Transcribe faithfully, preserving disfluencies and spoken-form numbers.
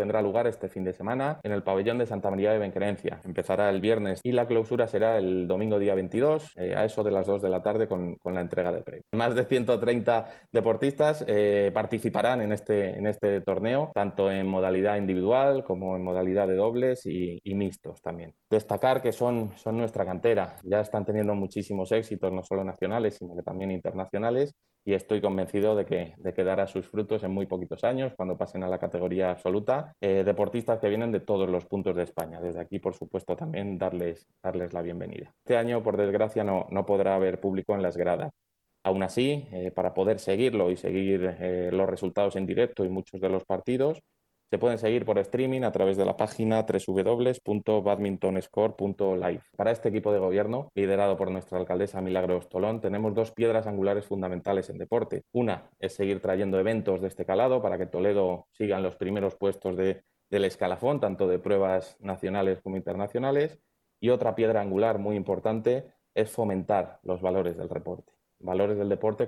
tendrá lugar este fin de semana en el pabellón de Santa María de Benquerencia. Empezará el viernes y la clausura será el domingo día veintidós, eh, a eso de las dos de la tarde con, con la entrega de premios. Más de ciento treinta deportistas eh, participarán en este, en este torneo, tanto en modalidad individual como en modalidad de dobles y, y mixtos también. Destacar que son, son nuestra cantera, ya están teniendo muchísimos éxitos, no solo nacionales, sino que también internacionales, y estoy convencido de que, de que dará sus frutos en muy poquitos años, cuando pasen a la categoría absoluta. Eh, deportistas que vienen de todos los puntos de España. Desde aquí, por supuesto, también darles, darles la bienvenida. Este año, por desgracia, no, no podrá haber público en las gradas. Aún así, eh, para poder seguirlo y seguir eh, los resultados en directo y muchos de los partidos, se pueden seguir por streaming a través de la página doble u doble u doble u punto badmintonscore punto live. Para este equipo de gobierno, liderado por nuestra alcaldesa Milagros Tolón, tenemos dos piedras angulares fundamentales en deporte. Una es seguir trayendo eventos de este calado para que Toledo siga en los primeros puestos de, del escalafón, tanto de pruebas nacionales como internacionales. Y otra piedra angular muy importante es fomentar los valores del deporte. Valores del deporte